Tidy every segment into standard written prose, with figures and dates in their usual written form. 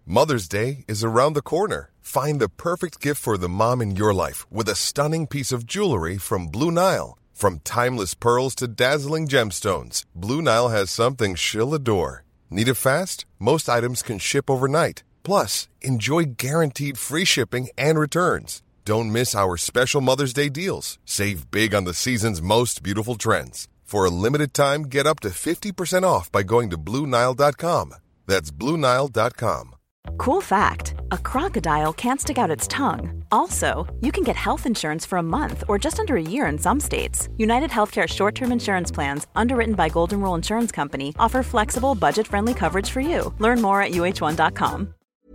Mother's Day is around the corner. Find the perfect gift for the mom in your life with a stunning piece of jewelry from Blue Nile. From timeless pearls to dazzling gemstones, Blue Nile has something she'll adore. Need it fast? Most items can ship overnight. Plus, enjoy guaranteed free shipping and returns. Don't miss our special Mother's Day deals. Save big on the season's most beautiful trends. For a limited time, get up to 50% off by going to BlueNile.com. That's BlueNile.com. Cool fact, a crocodile can't stick out its tongue. Also, you can get health insurance for a month or just under a year in some states. United Healthcare short-term insurance plans, underwritten by Golden Rule Insurance Company, offer flexible, budget-friendly coverage for you. Learn more at UH1.com.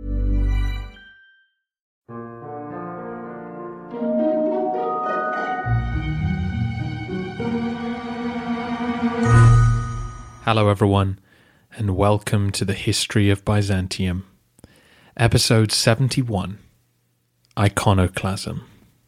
Hello everyone, and welcome to the History of Byzantium. Episode 71, Iconoclasm.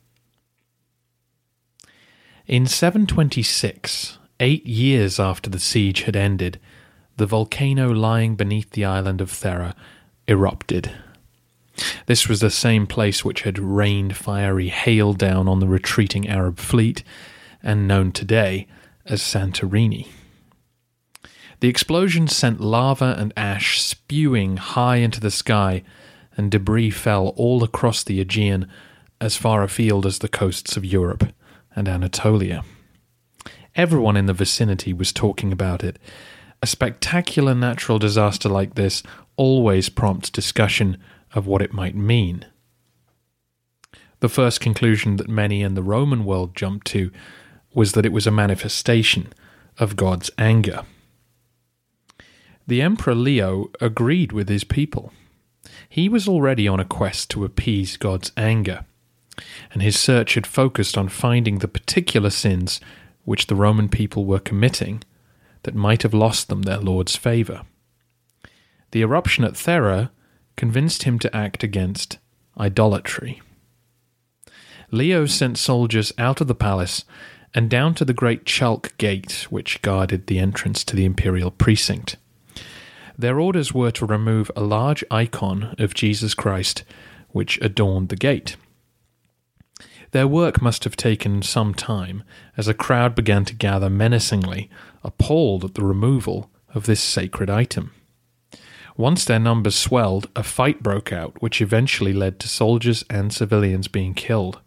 In 726, 8 years after the siege had ended, the volcano lying beneath the island of Thera erupted. This was the same place which had rained fiery hail down on the retreating Arab fleet, and known today as Santorini. The explosion sent lava and ash spewing high into the sky, and debris fell all across the Aegean, as far afield as the coasts of Europe and Anatolia. Everyone in the vicinity was talking about it. A spectacular natural disaster like this always prompts discussion of what it might mean. The first conclusion that many in the Roman world jumped to was that it was a manifestation of God's anger. The Emperor Leo agreed with his people. He was already on a quest to appease God's anger, and his search had focused on finding the particular sins which the Roman people were committing that might have lost them their Lord's favour. The eruption at Thera convinced him to act against idolatry. Leo sent soldiers out of the palace and down to the great Chalk Gate which guarded the entrance to the imperial precinct. Their orders were to remove a large icon of Jesus Christ which adorned the gate. Their work must have taken some time, as a crowd began to gather menacingly, appalled at the removal of this sacred item. Once their numbers swelled, a fight broke out, which eventually led to soldiers and civilians being killed.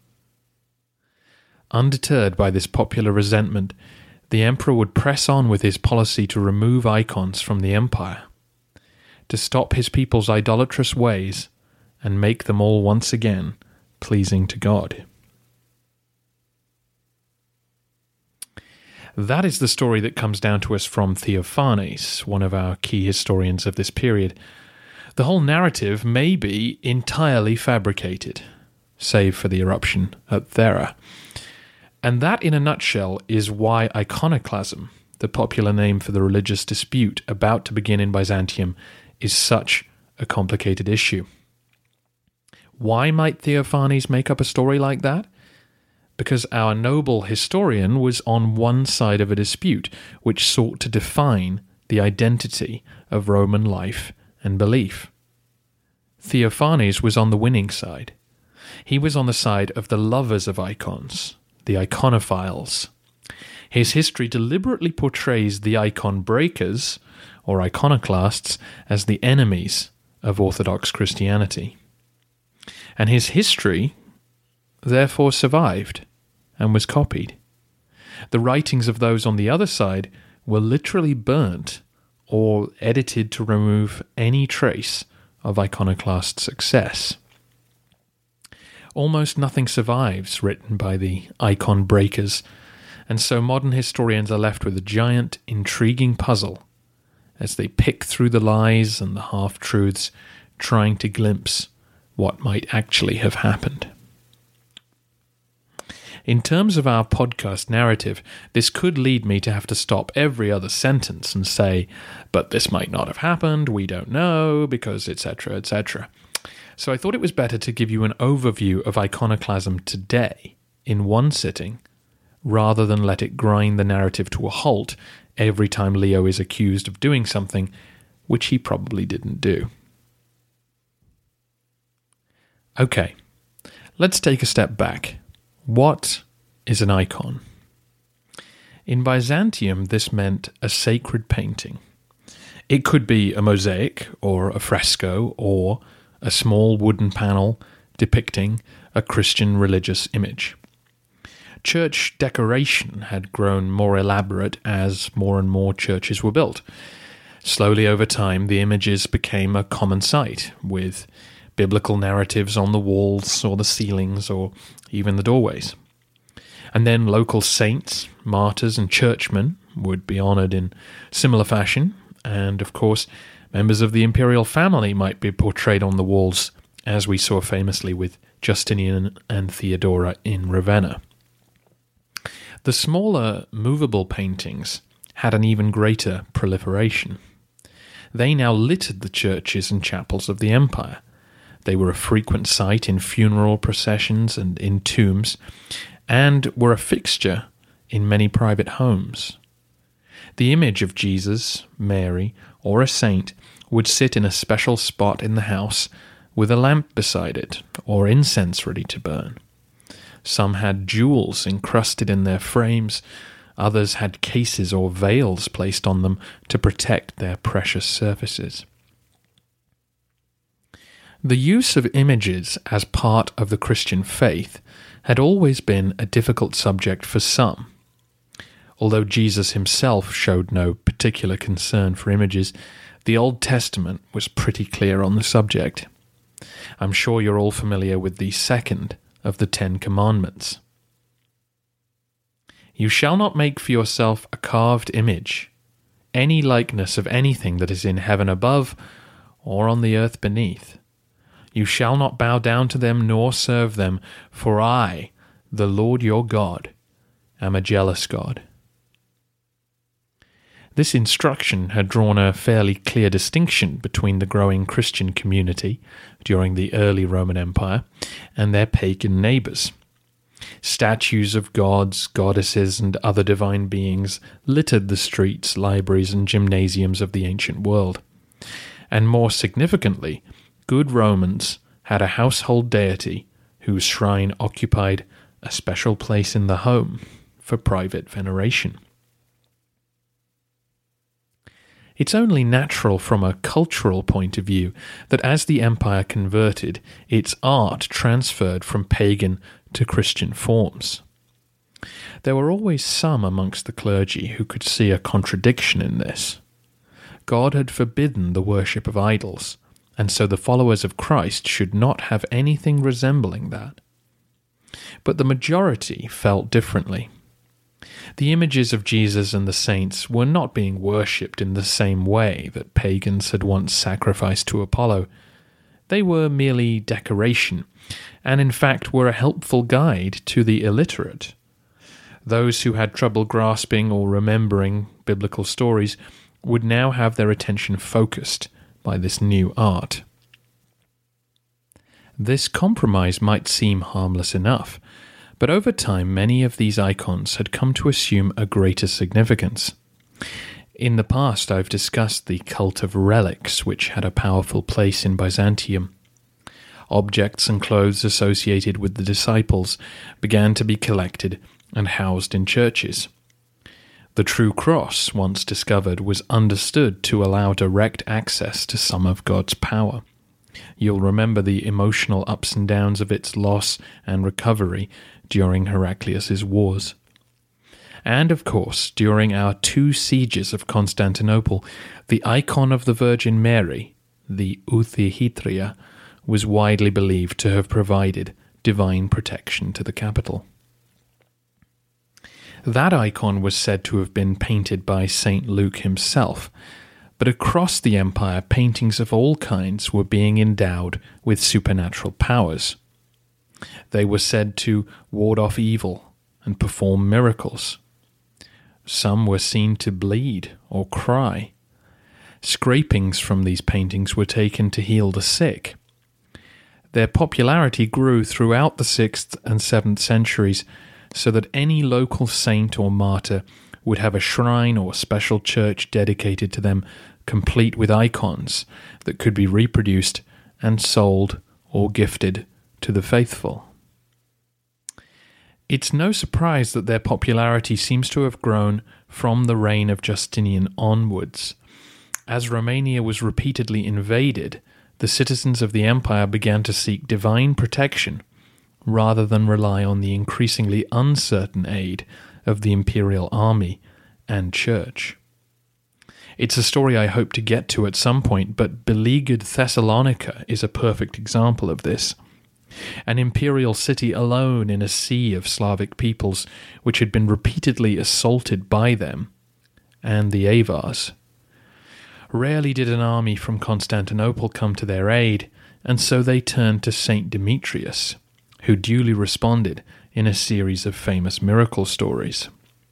Undeterred by this popular resentment, the emperor would press on with his policy to remove icons from the empire, to stop his people's idolatrous ways and make them all once again pleasing to God. That is the story that comes down to us from Theophanes, one of our key historians of this period. The whole narrative may be entirely fabricated, save for the eruption at Thera. And that, in a nutshell, is why iconoclasm, the popular name for the religious dispute about to begin in Byzantium, is such a complicated issue. Why might Theophanes make up a story like that? Because our noble historian was on one side of a dispute which sought to define the identity of Roman life and belief. Theophanes was on the winning side. He was on the side of the lovers of icons, the iconophiles. His history deliberately portrays the icon breakers, or iconoclasts, as the enemies of Orthodox Christianity. And his history therefore survived and was copied. The writings of those on the other side were literally burnt or edited to remove any trace of iconoclast success. Almost nothing survives written by the icon breakers, and so modern historians are left with a giant, intriguing puzzle as they pick through the lies and the half-truths, trying to glimpse what might actually have happened. In terms of our podcast narrative, this could lead me to have to stop every other sentence and say, but this might not have happened, we don't know, because etc., etc. So I thought it was better to give you an overview of iconoclasm today, in one sitting, rather than let it grind the narrative to a halt every time Leo is accused of doing something which he probably didn't do. Okay, let's take a step back. What is an icon? In Byzantium, this meant a sacred painting. It could be a mosaic or a fresco or a small wooden panel depicting a Christian religious image. Church decoration had grown more elaborate as more and more churches were built. Slowly over time, the images became a common sight, with biblical narratives on the walls or the ceilings or even the doorways. And then local saints, martyrs, and churchmen would be honoured in similar fashion, and of course, members of the imperial family might be portrayed on the walls, as we saw famously with Justinian and Theodora in Ravenna. The smaller, movable paintings had an even greater proliferation. They now littered the churches and chapels of the empire. They were a frequent sight in funeral processions and in tombs, and were a fixture in many private homes. The image of Jesus, Mary, or a saint would sit in a special spot in the house with a lamp beside it, or incense ready to burn. Some had jewels encrusted in their frames, others had cases or veils placed on them to protect their precious surfaces. The use of images as part of the Christian faith had always been a difficult subject for some. Although Jesus himself showed no particular concern for images, the Old Testament was pretty clear on the subject. I'm sure you're all familiar with the second of the 10 Commandments. You shall not make for yourself a carved image, any likeness of anything that is in heaven above or on the earth beneath. You shall not bow down to them nor serve them, for I, the Lord your God, am a jealous God. This instruction had drawn a fairly clear distinction between the growing Christian community during the early Roman Empire and their pagan neighbours. Statues of gods, goddesses, and other divine beings littered the streets, libraries, and gymnasiums of the ancient world. And more significantly, good Romans had a household deity whose shrine occupied a special place in the home for private veneration. It's only natural from a cultural point of view that as the empire converted, its art transferred from pagan to Christian forms. There were always some amongst the clergy who could see a contradiction in this. God had forbidden the worship of idols, and so the followers of Christ should not have anything resembling that. But the majority felt differently. The images of Jesus and the saints were not being worshipped in the same way that pagans had once sacrificed to Apollo. They were merely decoration, and in fact were a helpful guide to the illiterate. Those who had trouble grasping or remembering biblical stories would now have their attention focused by this new art. This compromise might seem harmless enough, but over time many of these icons had come to assume a greater significance. In the past I've discussed the cult of relics, which had a powerful place in Byzantium. Objects and clothes associated with the disciples began to be collected and housed in churches. The true cross, once discovered, was understood to allow direct access to some of God's power. You'll remember the emotional ups and downs of its loss and recovery during Heraclius's wars. And of course, during our 2 sieges of Constantinople, the icon of the Virgin Mary, the Outhihitria, was widely believed to have provided divine protection to the capital. That icon was said to have been painted by St. Luke himself, but across the empire paintings of all kinds were being endowed with supernatural powers. They were said to ward off evil and perform miracles. Some were seen to bleed or cry. Scrapings from these paintings were taken to heal the sick. Their popularity grew throughout the 6th and 7th centuries, so that any local saint or martyr would have a shrine or special church dedicated to them, complete with icons that could be reproduced and sold or gifted to the faithful. It's no surprise that their popularity seems to have grown from the reign of Justinian onwards. As Romania was repeatedly invaded, the citizens of the empire began to seek divine protection rather than rely on the increasingly uncertain aid of the imperial army and church. It's a story I hope to get to at some point, but beleaguered Thessalonica is a perfect example of this. An imperial city alone in a sea of Slavic peoples which had been repeatedly assaulted by them and the Avars. Rarely did an army from Constantinople come to their aid, and so they turned to Saint Demetrius, who duly responded in a series of famous miracle stories.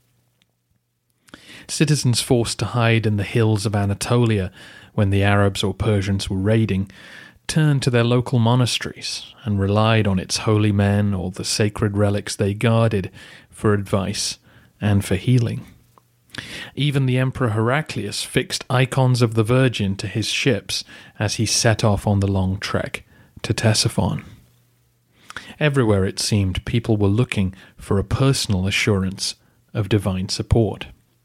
Citizens forced to hide in the hills of Anatolia when the Arabs or Persians were raiding turned to their local monasteries and relied on its holy men or the sacred relics they guarded for advice and for healing. Even the Emperor Heraclius fixed icons of the Virgin to his ships as he set off on the long trek to Ctesiphon. Everywhere, it seemed, people were looking for a personal assurance of divine support.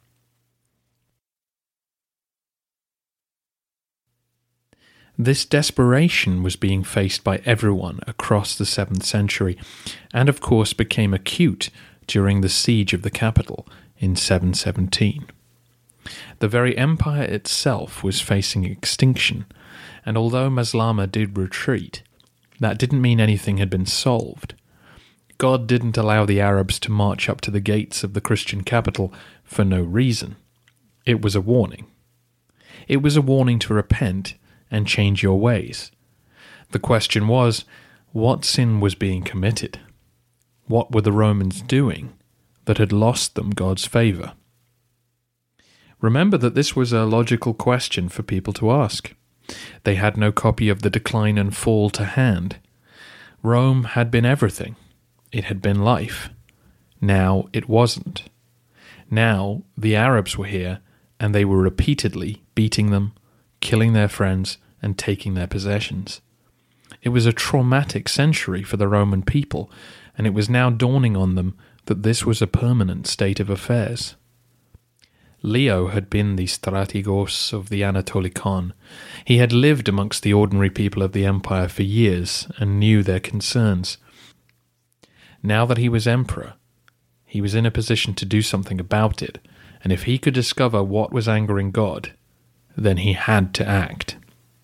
This desperation was being faced by everyone across the 7th century, and of course became acute during the siege of the capital in 717. The very empire itself was facing extinction, and although Maslama did retreat, that didn't mean anything had been solved. God didn't allow the Arabs to march up to the gates of the Christian capital for no reason. It was a warning. It was a warning to repent and change your ways. The question was, what sin was being committed? What were the Romans doing that had lost them God's favour? Remember that this was a logical question for people to ask. They had no copy of the Decline and Fall to hand. Rome had been everything. It had been life. Now it wasn't. Now the Arabs were here, and they were repeatedly beating them, killing their friends, and taking their possessions. It was a traumatic century for the Roman people, and it was now dawning on them that this was a permanent state of affairs. Leo had been the strategos of the Anatolikon. He had lived amongst the ordinary people of the empire for years and knew their concerns. Now that he was emperor, he was in a position to do something about it, and if he could discover what was angering God, then he had to act.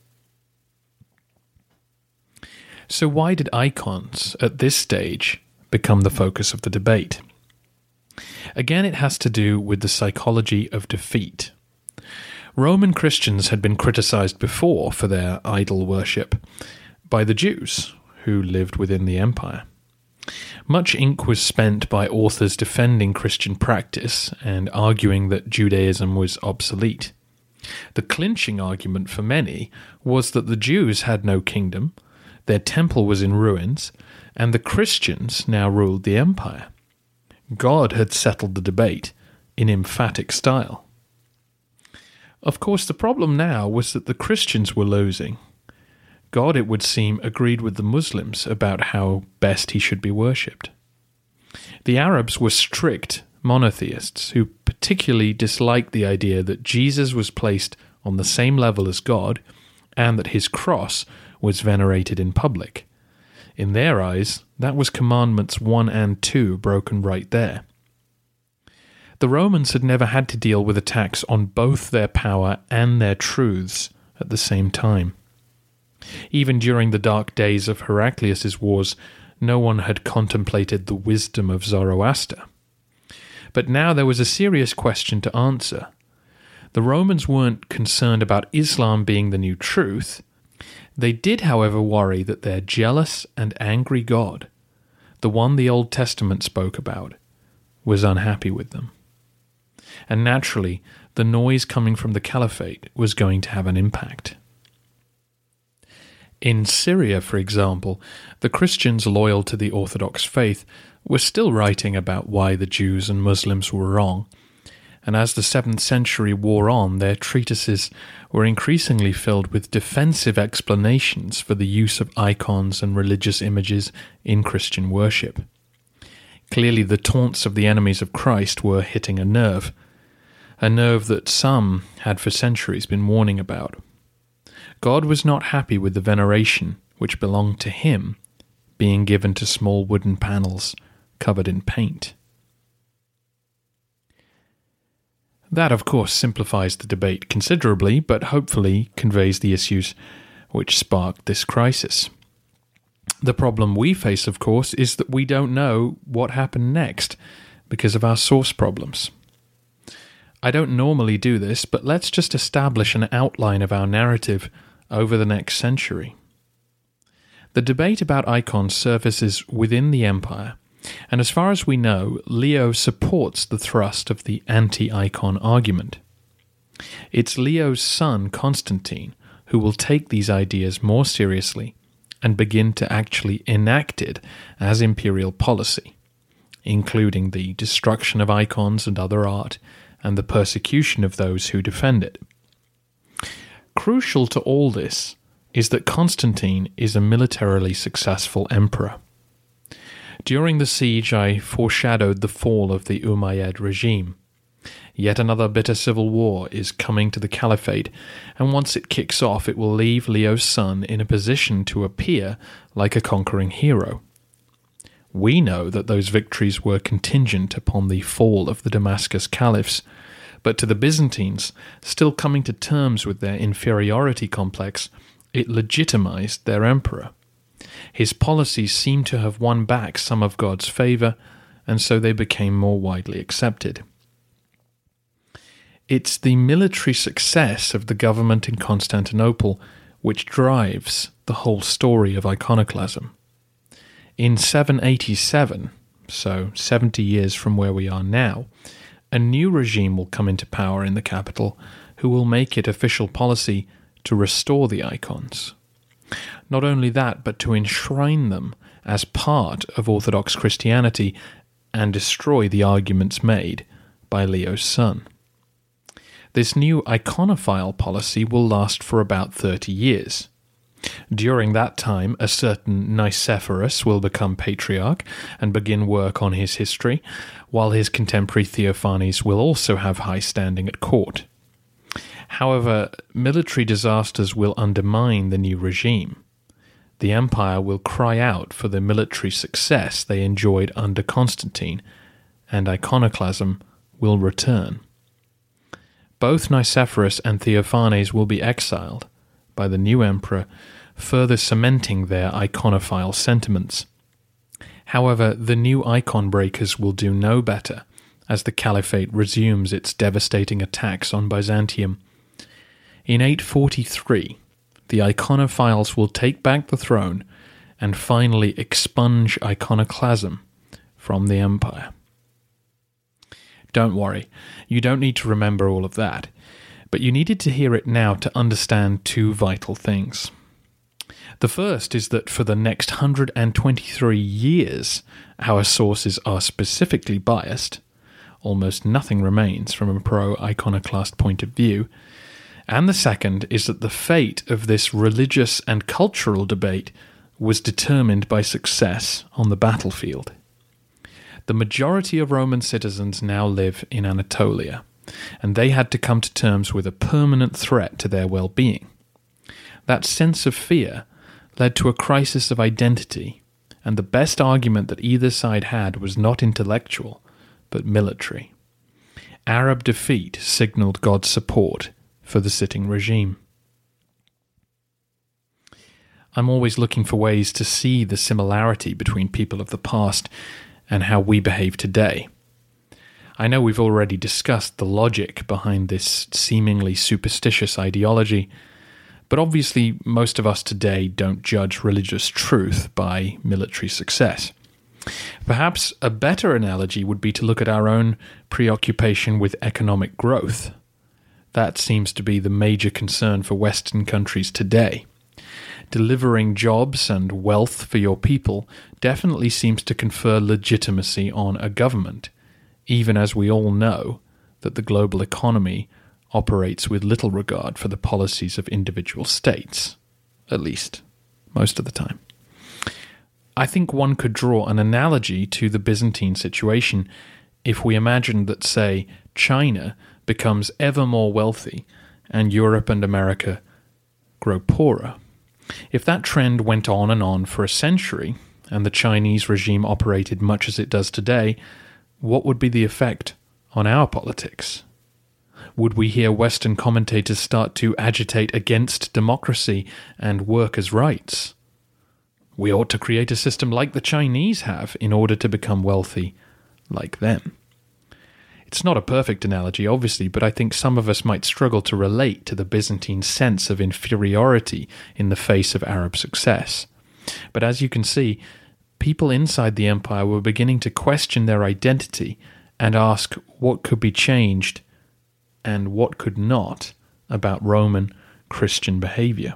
So why did icons, at this stage, become the focus of the debate? Again, it has to do with the psychology of defeat. Roman Christians had been criticized before for their idol worship by the Jews, who lived within the empire. Much ink was spent by authors defending Christian practice and arguing that Judaism was obsolete. The clinching argument for many was that the Jews had no kingdom, their temple was in ruins, and the Christians now ruled the empire. God had settled the debate in emphatic style. Of course, the problem now was that the Christians were losing. God, it would seem, agreed with the Muslims about how best he should be worshipped. The Arabs were strict monotheists who particularly disliked the idea that Jesus was placed on the same level as God and that his cross was venerated in public. In their eyes, that was Commandments 1 and 2 broken right there. The Romans had never had to deal with attacks on both their power and their truths at the same time. Even during the dark days of Heraclius's wars, no one had contemplated the wisdom of Zoroaster. But now there was a serious question to answer. The Romans weren't concerned about Islam being the new truth. They did, however, worry that their jealous and angry God, the one the Old Testament spoke about, was unhappy with them. And naturally, the noise coming from the caliphate was going to have an impact. In Syria, for example, the Christians loyal to the Orthodox faith were still writing about why the Jews and Muslims were wrong, and as the 7th century wore on, their treatises were increasingly filled with defensive explanations for the use of icons and religious images in Christian worship. Clearly, the taunts of the enemies of Christ were hitting a nerve that some had for centuries been warning about. God was not happy with the veneration which belonged to him being given to small wooden panels covered in paint. That, of course, simplifies the debate considerably, but hopefully conveys the issues which sparked this crisis. The problem we face, of course, is that we don't know what happened next because of our source problems. I don't normally do this, but let's just establish an outline of our narrative over the next century. The debate about icons surfaces within the empire, and as far as we know, Leo supports the thrust of the anti-icon argument. It's Leo's son, Constantine, who will take these ideas more seriously and begin to actually enact it as imperial policy, including the destruction of icons and other art and the persecution of those who defend it. Crucial to all this is that Constantine is a militarily successful emperor. During the siege, I foreshadowed the fall of the Umayyad regime. Yet another bitter civil war is coming to the caliphate, and once it kicks off, it will leave Leo's son in a position to appear like a conquering hero. We know that those victories were contingent upon the fall of the Damascus caliphs, but to the Byzantines, still coming to terms with their inferiority complex, it legitimized their emperor. His policies seem to have won back some of God's favor, and so they became more widely accepted. It's the military success of the government in Constantinople which drives the whole story of iconoclasm. In 787, so 70 years from where we are now, a new regime will come into power in the capital who will make it official policy to restore the icons. Not only that, but to enshrine them as part of Orthodox Christianity and destroy the arguments made by Leo's son. This new iconophile policy will last for about 30 years. During that time, a certain Nicephorus will become patriarch and begin work on his history, while his contemporary Theophanes will also have high standing at court. However, military disasters will undermine the new regime. The empire will cry out for the military success they enjoyed under Constantine, and iconoclasm will return. Both Nicephorus and Theophanes will be exiled by the new emperor, further cementing their iconophile sentiments. However, the new icon breakers will do no better as the caliphate resumes its devastating attacks on Byzantium. In 843, the iconophiles will take back the throne and finally expunge iconoclasm from the empire. Don't worry, you don't need to remember all of that, but you needed to hear it now to understand two vital things. The first is that for the next 123 years, our sources are specifically biased. Almost nothing remains from a pro-iconoclast point of view. And the second is that the fate of this religious and cultural debate was determined by success on the battlefield. The majority of Roman citizens now live in Anatolia, and they had to come to terms with a permanent threat to their well-being. That sense of fear led to a crisis of identity, and the best argument that either side had was not intellectual, but military. Arab defeat signaled God's support for the sitting regime. I'm always looking for ways to see the similarity between people of the past and how we behave today. I know we've already discussed the logic behind this seemingly superstitious ideology, but obviously most of us today don't judge religious truth by military success. Perhaps a better analogy would be to look at our own preoccupation with economic growth. That seems to be the major concern for Western countries today. Delivering jobs and wealth for your people definitely seems to confer legitimacy on a government, even as we all know that the global economy operates with little regard for the policies of individual states, at least most of the time. I think one could draw an analogy to the Byzantine situation if we imagine that, say, China becomes ever more wealthy and Europe and America grow poorer. If that trend went on and on for a century, and the Chinese regime operated much as it does today, what would be the effect on our politics? Would we hear Western commentators start to agitate against democracy and workers' rights? We ought to create a system like the Chinese have in order to become wealthy like them. It's not a perfect analogy, obviously, but I think some of us might struggle to relate to the Byzantine sense of inferiority in the face of Arab success. But as you can see, people inside the empire were beginning to question their identity and ask what could be changed and what could not about Roman Christian behavior.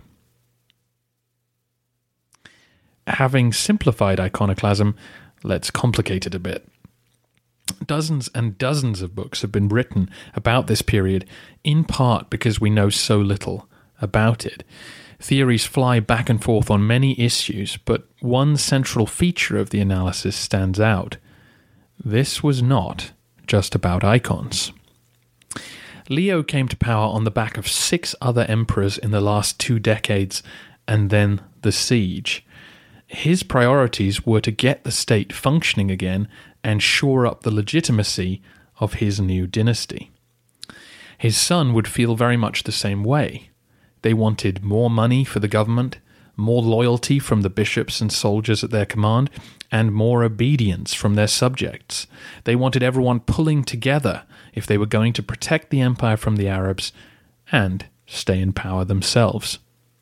Having simplified iconoclasm, let's complicate it a bit. Dozens and dozens of books have been written about this period, in part because we know so little about it. Theories fly back and forth on many issues, but one central feature of the analysis stands out. This was not just about icons. Leo came to power on the back of 6 other emperors in the last 2 decades, and then the siege. His priorities were to get the state functioning again and shore up the legitimacy of his new dynasty. His son would feel very much the same way. They wanted more money for the government, more loyalty from the bishops and soldiers at their command, and more obedience from their subjects. They wanted everyone pulling together if they were going to protect the empire from the Arabs and stay in power themselves.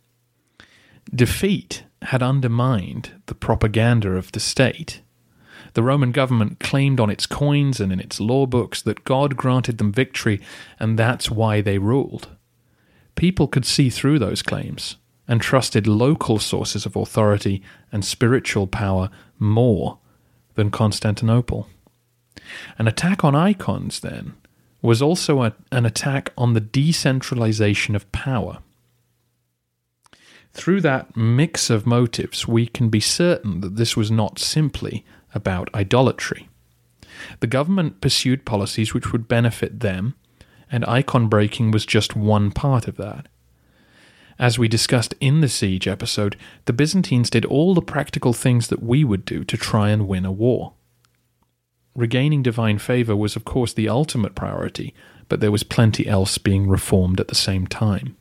Defeat had undermined the propaganda of the state. The Roman government claimed on its coins and in its law books that God granted them victory, and that's why they ruled. People could see through those claims and trusted local sources of authority and spiritual power more than Constantinople. An attack on icons, then, was also an attack on the decentralization of power. Through that mix of motives, we can be certain that this was not simply about idolatry. The government pursued policies which would benefit them, and icon breaking was just one part of that. As we discussed in the siege episode, the Byzantines did all the practical things that we would do to try and win a war. Regaining divine favor was of course the ultimate priority, but there was plenty else being reformed at the same time.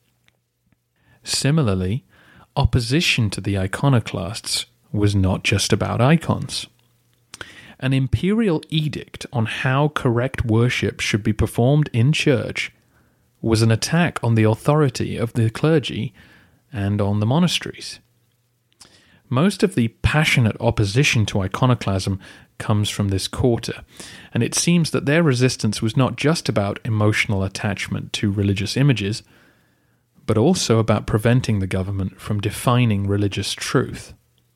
Similarly, opposition to the iconoclasts was not just about icons. An imperial edict on how correct worship should be performed in church was an attack on the authority of the clergy and on the monasteries. Most of the passionate opposition to iconoclasm comes from this quarter, and it seems that their resistance was not just about emotional attachment to religious images, but also about preventing the government from defining religious truth.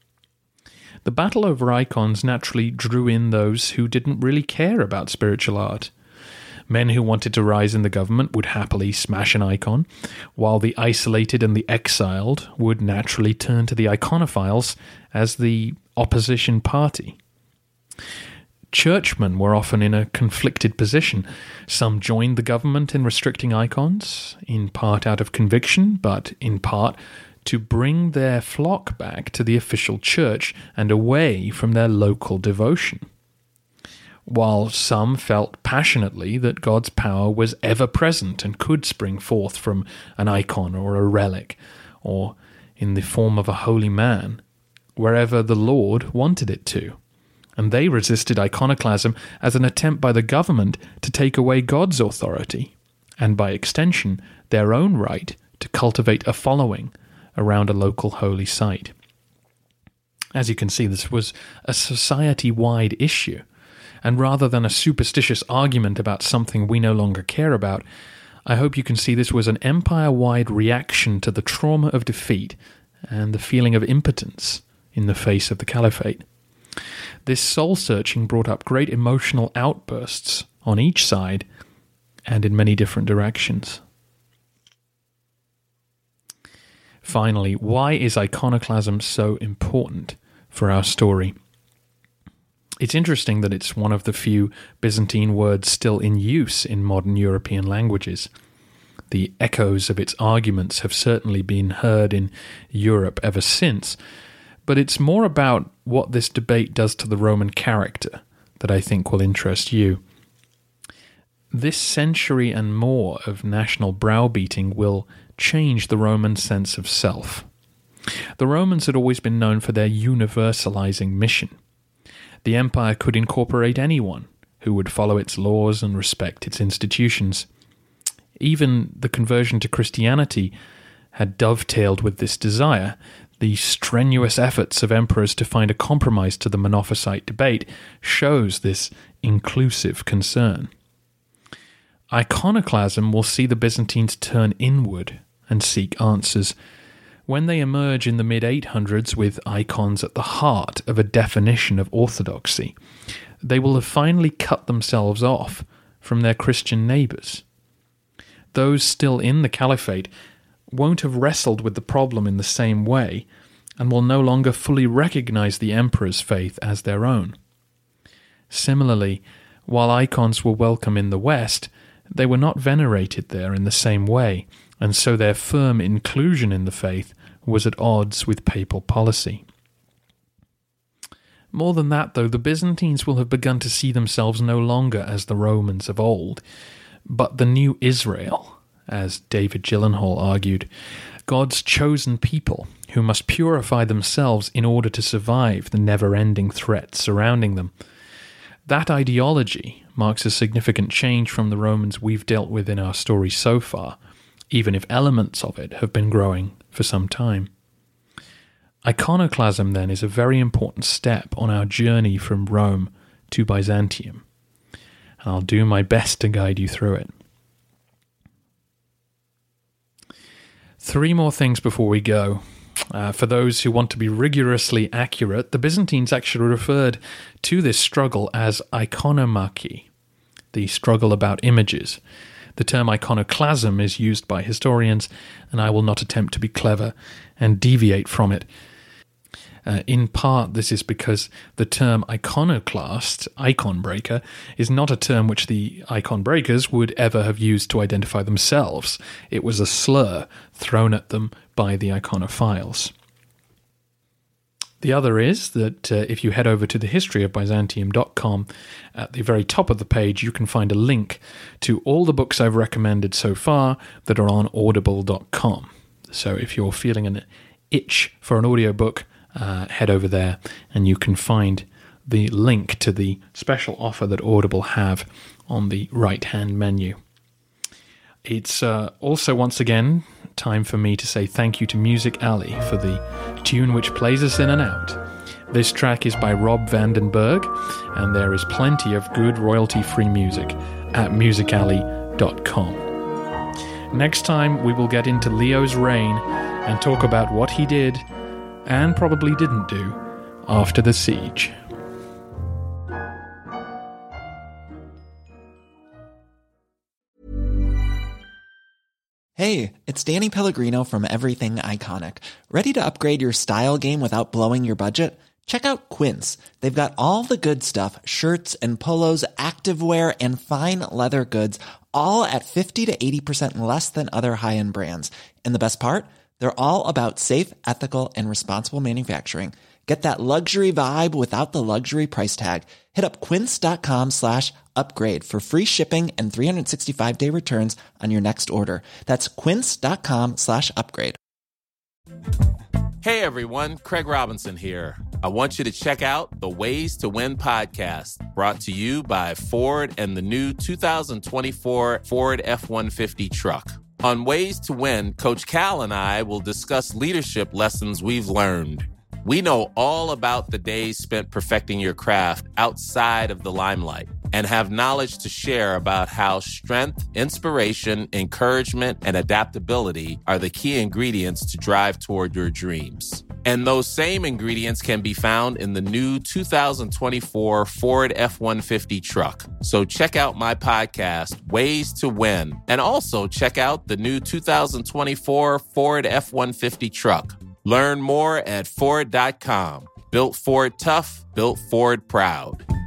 The battle over icons naturally drew in those who didn't really care about spiritual art. Men who wanted to rise in the government would happily smash an icon, while the isolated and the exiled would naturally turn to the iconophiles as the opposition party. Churchmen were often in a conflicted position. Some joined the government in restricting icons, in part out of conviction, but in part to bring their flock back to the official church and away from their local devotion. While some felt passionately that God's power was ever present and could spring forth from an icon or a relic, or in the form of a holy man, wherever the Lord wanted it to. And they resisted iconoclasm as an attempt by the government to take away God's authority, and by extension, their own right to cultivate a following around a local holy site. As you can see, this was a society-wide issue, and rather than a superstitious argument about something we no longer care about, I hope you can see this was an empire-wide reaction to the trauma of defeat and the feeling of impotence in the face of the caliphate. This soul-searching brought up great emotional outbursts on each side, and in many different directions. Finally, why is iconoclasm so important for our story? It's interesting that it's one of the few Byzantine words still in use in modern European languages. The echoes of its arguments have certainly been heard in Europe ever since, but it's more about what this debate does to the Roman character that I think will interest you. This century and more of national browbeating will change the Roman sense of self. The Romans had always been known for their universalizing mission. The empire could incorporate anyone who would follow its laws and respect its institutions. Even the conversion to Christianity had dovetailed with this desire. The strenuous efforts of emperors to find a compromise to the Monophysite debate shows this inclusive concern. Iconoclasm will see the Byzantines turn inward and seek answers. When they emerge in the mid-800s with icons at the heart of a definition of orthodoxy, they will have finally cut themselves off from their Christian neighbours. Those still in the caliphate won't have wrestled with the problem in the same way and will no longer fully recognize the emperor's faith as their own. Similarly, while icons were welcome in the West, they were not venerated there in the same way, and so their firm inclusion in the faith was at odds with papal policy. More than that, though, the Byzantines will have begun to see themselves no longer as the Romans of old, but the new Israel, as David Gyllenhaal argued, God's chosen people who must purify themselves in order to survive the never-ending threats surrounding them. That ideology marks a significant change from the Romans we've dealt with in our story so far, even if elements of it have been growing for some time. Iconoclasm, then, is a very important step on our journey from Rome to Byzantium, and I'll do my best to guide you through it. 3 more things before we go. For those who want to be rigorously accurate, the Byzantines actually referred to this struggle as ikonomachy, the struggle about images. The term iconoclasm is used by historians, and I will not attempt to be clever and deviate from it. In part, this is because the term iconoclast, icon breaker, is not a term which the icon breakers would ever have used to identify themselves. It was a slur thrown at them by the iconophiles. The other is that if you head over to thehistoryofbyzantium.com, at the very top of the page you can find a link to all the books I've recommended so far that are on audible.com. So if you're feeling an itch for an audiobook, head over there and you can find the link to the special offer that Audible have on the right-hand menu. It's also, once again, time for me to say thank you to Music Alley for the tune which plays us in and out. This track is by Rob Vandenberg, and there is plenty of good royalty-free music at musicalley.com. Next time, we will get into Leo's reign and talk about what he did and probably didn't do after the siege. Hey, it's Danny Pellegrino from Everything Iconic. Ready to upgrade your style game without blowing your budget? Check out Quince. They've got all the good stuff, shirts and polos, activewear, and fine leather goods, all at 50 to 80% less than other high-end brands. And the best part? They're all about safe, ethical, and responsible manufacturing. Get that luxury vibe without the luxury price tag. Hit up quince.com/upgrade for free shipping and 365-day returns on your next order. That's quince.com/upgrade. Hey everyone, Craig Robinson here. I want you to check out the Ways to Win podcast, brought to you by Ford and the new 2024 Ford F-150 truck. On Ways to Win, Coach Cal and I will discuss leadership lessons we've learned. We know all about the days spent perfecting your craft outside of the limelight. and have knowledge to share about how strength, inspiration, encouragement, and adaptability are the key ingredients to drive toward your dreams. And those same ingredients can be found in the new 2024 Ford F-150 truck. So check out my podcast, Ways to Win, and also check out the new 2024 Ford F-150 truck. Learn more at Ford.com. Built Ford tough, built Ford proud.